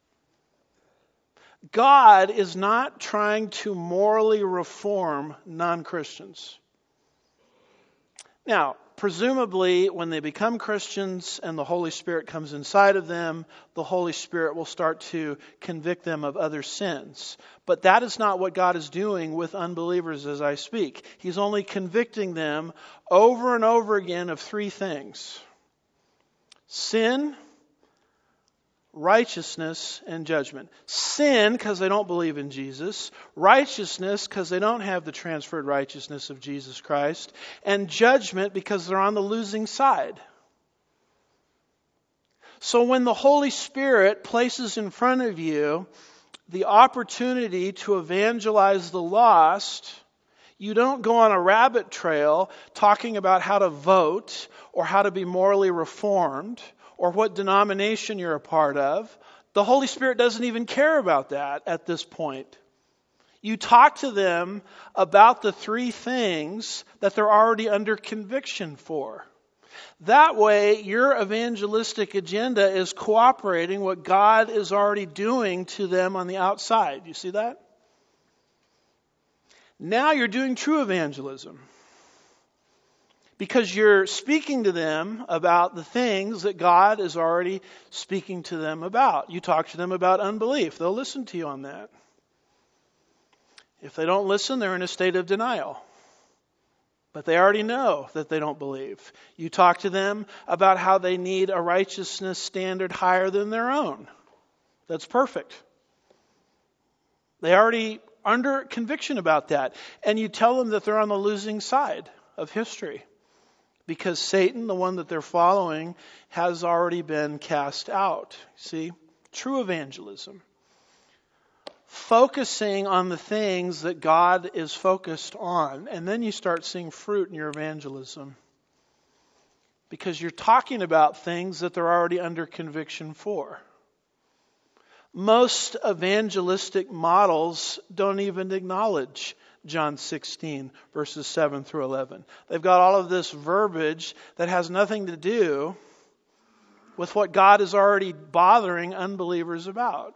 God is not trying to morally reform non-Christians. Now, presumably, when they become Christians and the Holy Spirit comes inside of them, the Holy Spirit will start to convict them of other sins. But that is not what God is doing with unbelievers as I speak. He's only convicting them over and over again of 3 things: sin, righteousness, and judgment. Sin, because they don't believe in Jesus. Righteousness, because they don't have the transferred righteousness of Jesus Christ. And judgment, because they're on the losing side. So when the Holy Spirit places in front of you the opportunity to evangelize the lost, you don't go on a rabbit trail talking about how to vote or how to be morally reformed or what denomination you're a part of. The Holy Spirit doesn't even care about that at this point. You talk to them about the three things that they're already under conviction for. That way, your evangelistic agenda is cooperating what God is already doing to them on the outside. You see that? Now you're doing true evangelism. Because you're speaking to them about the things that God is already speaking to them about. You talk to them about unbelief. They'll listen to you on that. If they don't listen, they're in a state of denial. But they already know that they don't believe. You talk to them about how they need a righteousness standard higher than their own. That's perfect. They already under conviction about that. And you tell them that they're on the losing side of history. Because Satan, the one that they're following, has already been cast out. See? True evangelism. Focusing on the things that God is focused on. And then you start seeing fruit in your evangelism. Because you're talking about things that they're already under conviction for. Most evangelistic models don't even acknowledge John 16, verses 7 through 11. They've got all of this verbiage that has nothing to do with what God is already bothering unbelievers about.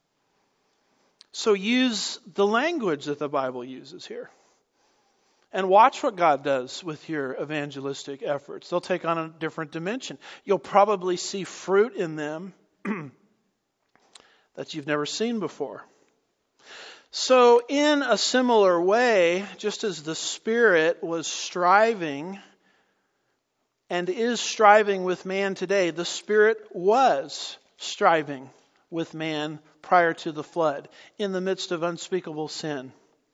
So use the language that the Bible uses here. And watch what God does with your evangelistic efforts. They'll take on a different dimension. You'll probably see fruit in them that you've never seen before. So in a similar way, just as the Spirit was striving and is striving with man today, the Spirit was striving with man prior to the flood, in the midst of unspeakable sin.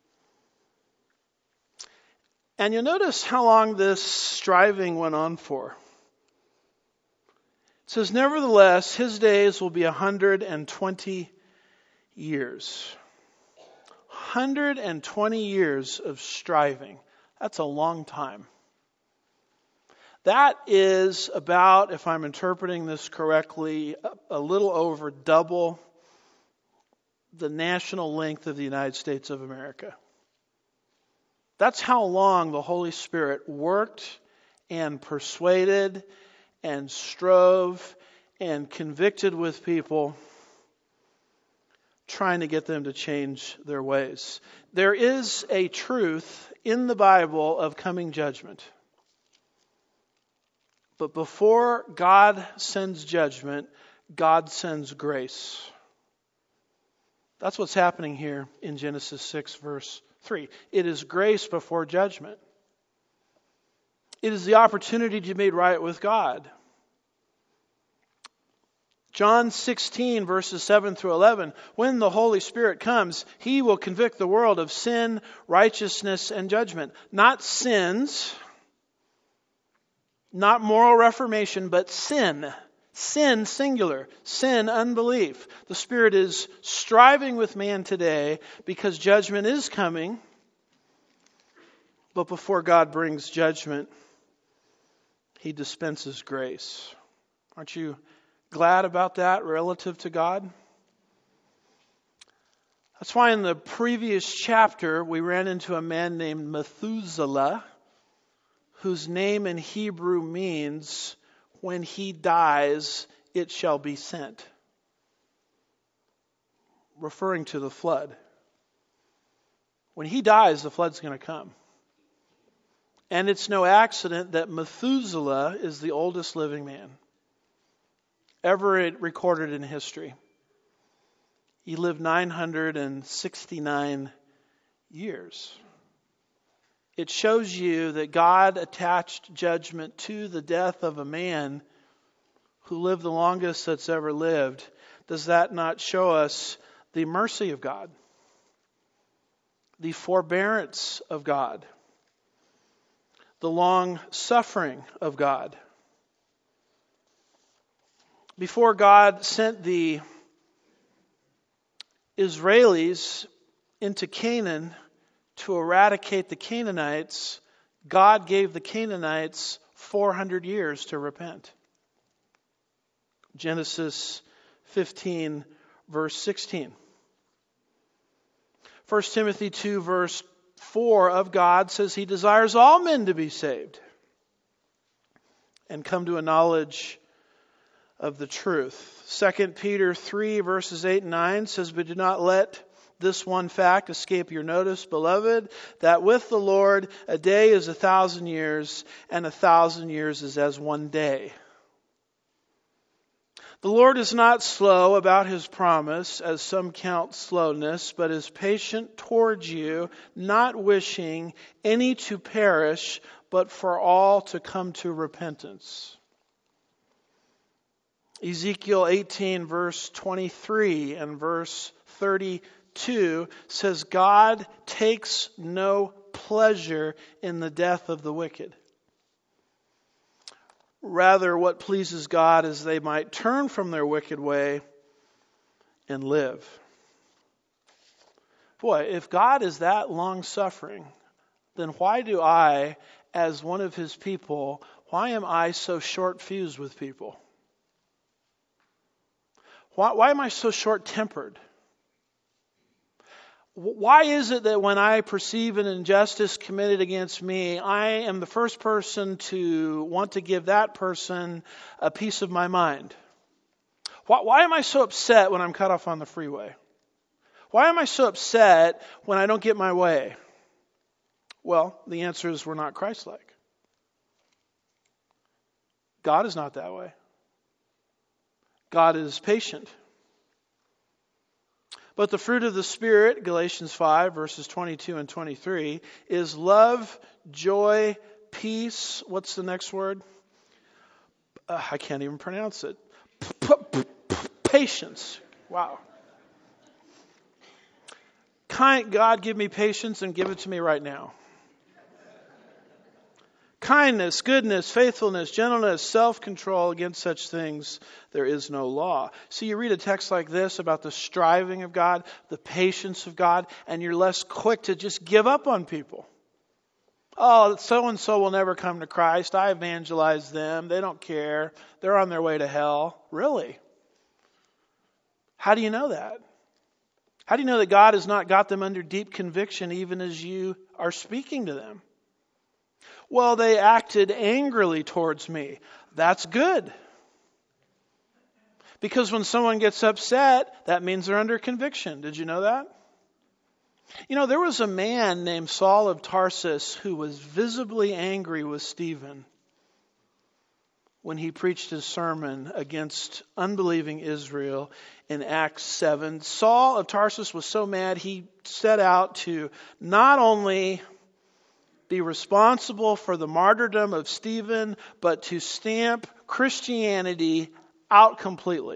And you'll notice how long this striving went on for. It says, nevertheless, his days will be 120 years. 120 years of striving. That's a long time. That is about, if I'm interpreting this correctly, a little over double the national length of the United States of America. That's how long the Holy Spirit worked and persuaded and strove and convicted with people, trying to get them to change their ways. There is a truth in the Bible of coming judgment. But before God sends judgment, God sends grace. That's what's happening here in Genesis 6, verse 3. It is grace before judgment. It is the opportunity to be made right with God. John 16, verses 7 through 11. When the Holy Spirit comes, He will convict the world of sin, righteousness, and judgment. Not sins, not moral reformation, but sin. Sin, singular. Sin, unbelief. The Spirit is striving with man today because judgment is coming. But before God brings judgment, He dispenses grace. Aren't you glad about that relative to God? That's why in the previous chapter we ran into a man named Methuselah, whose name in Hebrew means, when he dies, it shall be sent. Referring to the flood. When he dies, the flood's going to come. And it's no accident that Methuselah is the oldest living man ever recorded in history. He lived 969 years. It shows you that God attached judgment to the death of a man who lived the longest that's ever lived. Does that not show us the mercy of God? The forbearance of God? The long suffering of God? Before God sent the Israelis into Canaan to eradicate the Canaanites, God gave the Canaanites 400 years to repent. Genesis 15, verse 16. 1 Timothy 2 verse 4 of God says He desires all men to be saved and come to a knowledge of the truth. 2 Peter 3 verses 8 and 9 says, "But do not let this one fact escape your notice, beloved, that with the Lord a day is 1,000 years, and 1,000 years is as one day. The Lord is not slow about His promise, as some count slowness, but is patient towards you, not wishing any to perish, but for all to come to repentance." Ezekiel 18 verse 23 and verse 32 says, God takes no pleasure in the death of the wicked. Rather, what pleases God is they might turn from their wicked way and live. Boy, if God is that long-suffering, then why do I, as one of His people, why am I so short-fused with people? Why am I so short-tempered? Why is it that when I perceive an injustice committed against me, I am the first person to want to give that person a piece of my mind? Why am I so upset when I'm cut off on the freeway? Why am I so upset when I don't get my way? Well, the answer is we're not Christ-like. God is not that way. God is patient. But the fruit of the Spirit, Galatians 5, verses 22 and 23, is love, joy, peace. What's the next word? I can't even pronounce it. Patience. Wow. God, give me patience and give it to me right now. Kindness, goodness, faithfulness, gentleness, self-control. Against such things there is no law. See, you read a text like this about the striving of God, the patience of God, and you're less quick to just give up on people. Oh, so-and-so will never come to Christ. I evangelized them. They don't care. They're on their way to hell. Really? How do you know that? How do you know that God has not got them under deep conviction even as you are speaking to them? Well, they acted angrily towards me. That's good. Because when someone gets upset, that means they're under conviction. Did you know that? You know, there was a man named Saul of Tarsus who was visibly angry with Stephen when he preached his sermon against unbelieving Israel in Acts 7. Saul of Tarsus was so mad he set out to not only be responsible for the martyrdom of Stephen, but to stamp Christianity out completely.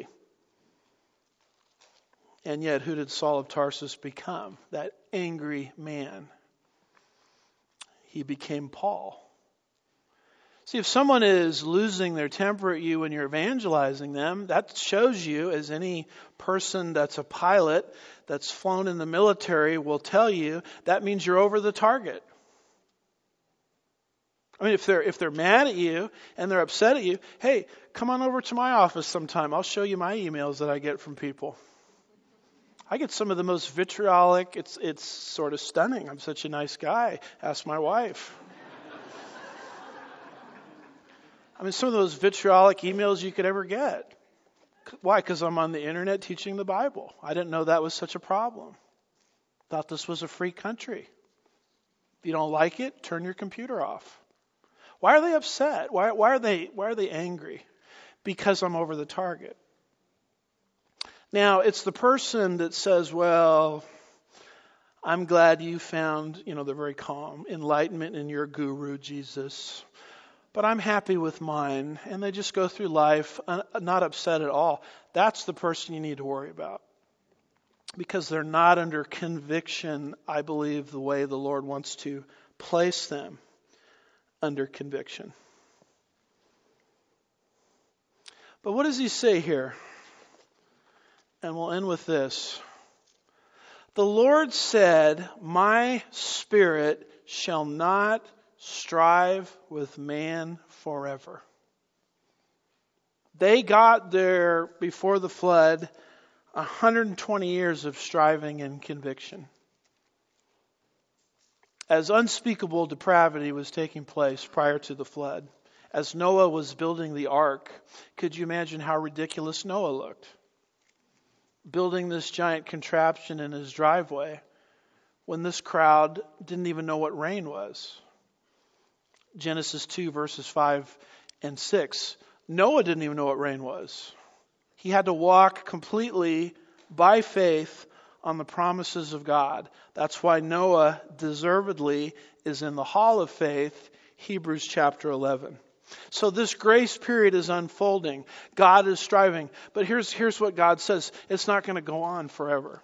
And yet, who did Saul of Tarsus become? That angry man. He became Paul. See, if someone is losing their temper at you when you're evangelizing them, that shows you, as any person that's a pilot, that's flown in the military will tell you, that means you're over the target. I mean, if they're mad at you and they're upset at you, hey, come on over to my office sometime. I'll show you my emails that I get from people. I get some of the most vitriolic. It's sort of stunning. I'm such a nice guy. Ask my wife. I mean, some of those vitriolic emails you could ever get. Why? Because I'm on the internet teaching the Bible. I didn't know that was such a problem. Thought this was a free country. If you don't like it, turn your computer off. Why are they upset? Why are they angry? Because I'm over the target. Now, it's the person that says, well, I'm glad you found, they're very calm, enlightenment in your guru, Jesus. But I'm happy with mine. And they just go through life not upset at all. That's the person you need to worry about. Because they're not under conviction, I believe, the way the Lord wants to place them under conviction. But what does he say here? And we'll end with this. The Lord said, my spirit shall not strive with man forever. They got there before the flood 120 years of striving and conviction. As unspeakable depravity was taking place prior to the flood, as Noah was building the ark, could you imagine how ridiculous Noah looked? Building this giant contraption in his driveway when this crowd didn't even know what rain was. Genesis 2 verses 5 and 6. Noah didn't even know what rain was. He had to walk completely by faith on the promises of God. That's why Noah deservedly is in the hall of faith, Hebrews chapter 11. So this grace period is unfolding. God is striving. But here's what God says. It's not going to go on forever.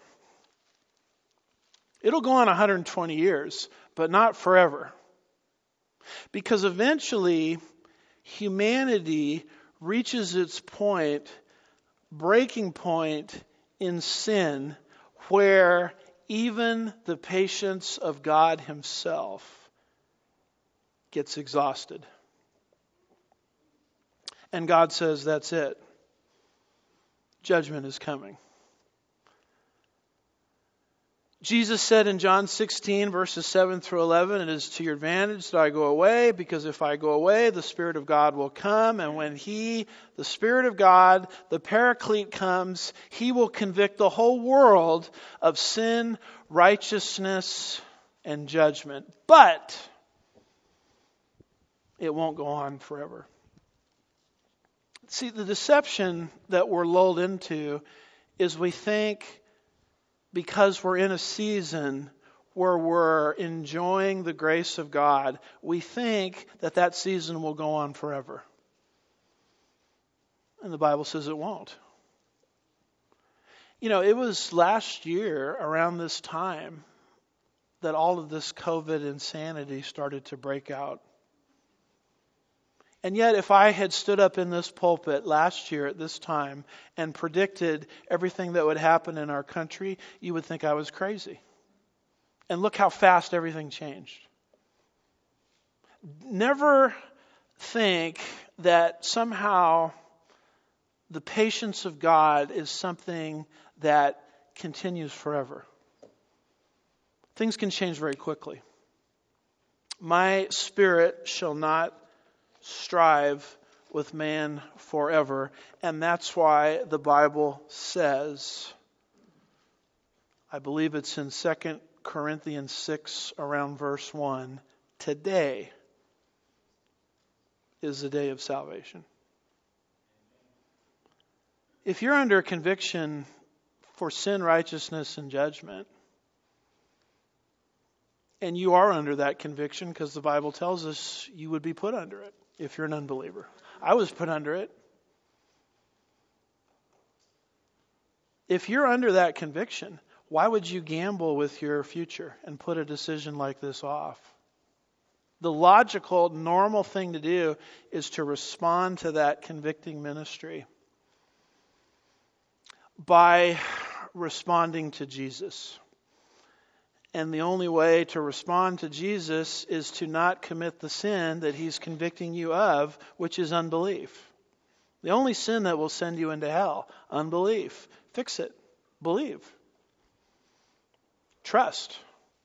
It'll go on 120 years, but not forever. Because eventually, humanity reaches its breaking point in sin, where even the patience of God Himself gets exhausted. And God says, that's it. Judgment is coming. Jesus said in John 16, verses 7 through 11, it is to your advantage that I go away, because if I go away, the Spirit of God will come. And when the Spirit of God, the Paraclete comes, He will convict the whole world of sin, righteousness, and judgment. But it won't go on forever. See, the deception that we're lulled into is we think, because we're in a season where we're enjoying the grace of God, we think that season will go on forever. And the Bible says it won't. You know, it was last year around this time that all of this COVID insanity started to break out. And yet, if I had stood up in this pulpit last year at this time and predicted everything that would happen in our country, you would think I was crazy. And look how fast everything changed. Never think that somehow the patience of God is something that continues forever. Things can change very quickly. My spirit shall not strive with man forever. And that's why the Bible says, I believe it's in 2 Corinthians 6 around verse 1, today is the day of salvation. If you're under conviction for sin, righteousness, and judgment, and you are under that conviction because the Bible tells us you would be put under it if you're an unbeliever. I was put under it. If you're under that conviction, why would you gamble with your future and put a decision like this off? The logical, normal thing to do is to respond to that convicting ministry by responding to Jesus. And the only way to respond to Jesus is to not commit the sin that He's convicting you of, which is unbelief. The only sin that will send you into hell, unbelief. Fix it. Believe. Trust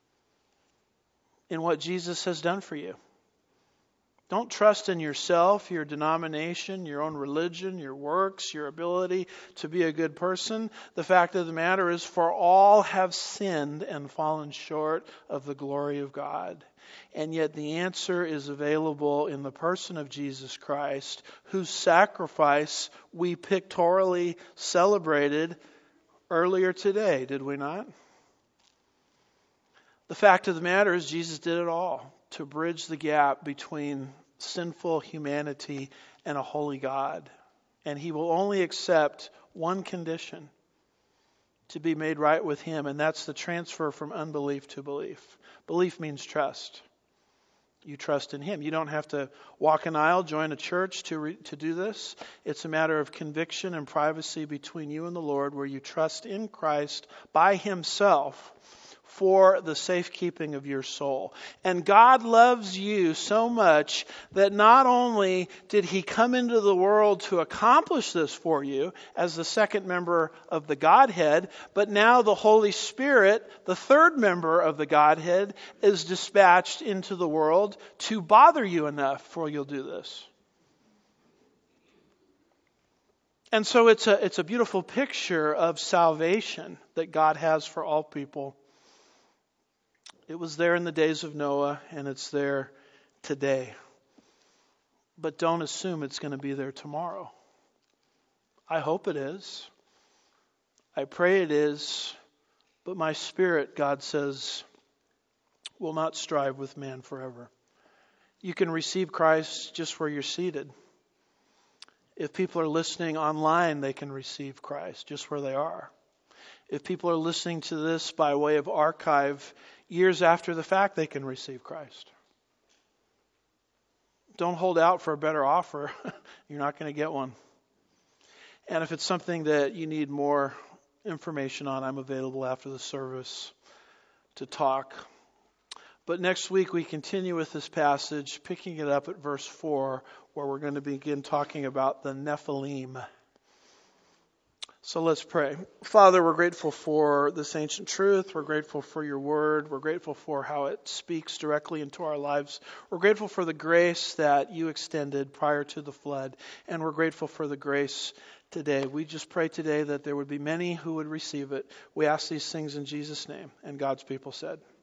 in what Jesus has done for you. Don't trust in yourself, your denomination, your own religion, your works, your ability to be a good person. The fact of the matter is, for all have sinned and fallen short of the glory of God. And yet the answer is available in the person of Jesus Christ, whose sacrifice we pictorially celebrated earlier today, did we not? The fact of the matter is, Jesus did it all to bridge the gap between sinful humanity and a holy God. And He will only accept one condition: to be made right with Him, and that's the transfer from unbelief to belief. Belief means trust. You trust in Him. You don't have to walk an aisle, join a church to do this. It's a matter of conviction and privacy between you and the Lord, where you trust in Christ by Himself for the safekeeping of your soul. And God loves you so much that not only did he come into the world to accomplish this for you as the second member of the Godhead, but now the Holy Spirit, the third member of the Godhead, is dispatched into the world to bother you enough for you'll do this. And so it's a beautiful picture of salvation that God has for all people. It was there in the days of Noah, and it's there today. But don't assume it's going to be there tomorrow. I hope it is. I pray it is. But my spirit, God says, will not strive with man forever. You can receive Christ just where you're seated. If people are listening online, they can receive Christ just where they are. If people are listening to this by way of archive, years after the fact, they can receive Christ. Don't hold out for a better offer. You're not going to get one. And if it's something that you need more information on, I'm available after the service to talk. But next week we continue with this passage, picking it up at verse 4, where we're going to begin talking about the Nephilim. So let's pray. Father, we're grateful for this ancient truth. We're grateful for your word. We're grateful for how it speaks directly into our lives. We're grateful for the grace that you extended prior to the flood. And we're grateful for the grace today. We just pray today that there would be many who would receive it. We ask these things in Jesus' name. And God's people said,